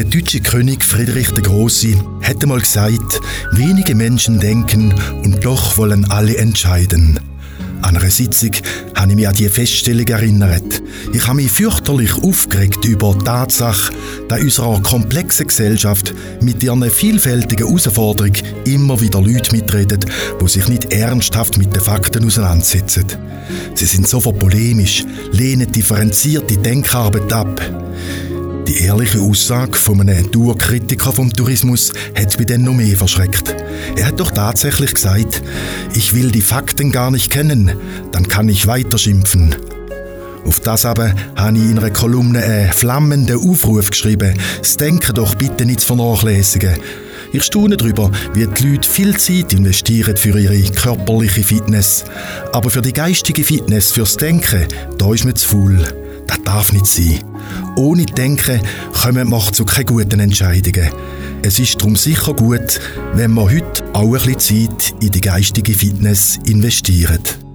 deutsche König Friedrich der Große hat einmal gesagt, wenige Menschen denken und doch wollen alle entscheiden. An einer Sitzung habe ich mich an diese Feststellung erinnert. Ich habe mich fürchterlich aufgeregt über die Tatsache, dass in unserer komplexen Gesellschaft mit ihren vielfältigen Herausforderungen immer wieder Leute mitreden, die sich nicht ernsthaft mit den Fakten auseinandersetzen. Sie sind sofort polemisch, lehnen differenzierte Denkarbeit ab. Die ehrliche Aussage von einem Tourkritiker vom Tourismus hat mich dann noch mehr verschreckt. Er hat doch tatsächlich gesagt, ich will die Fakten gar nicht kennen, dann kann ich weiter schimpfen. Auf das aber habe ich in einer Kolumne einen flammenden Aufruf geschrieben, das Denken doch bitte nicht zu vernachlässigen. Ich staune darüber, wie die Leute viel Zeit investieren für ihre körperliche Fitness. Aber für die geistige Fitness, fürs Denken, da ist man zu faul. Das darf nicht sein. Ohne Denken kommen wir zu keine guten Entscheidungen. Es ist darum sicher gut, wenn wir heute auch ein bisschen Zeit in die geistige Fitness investieren.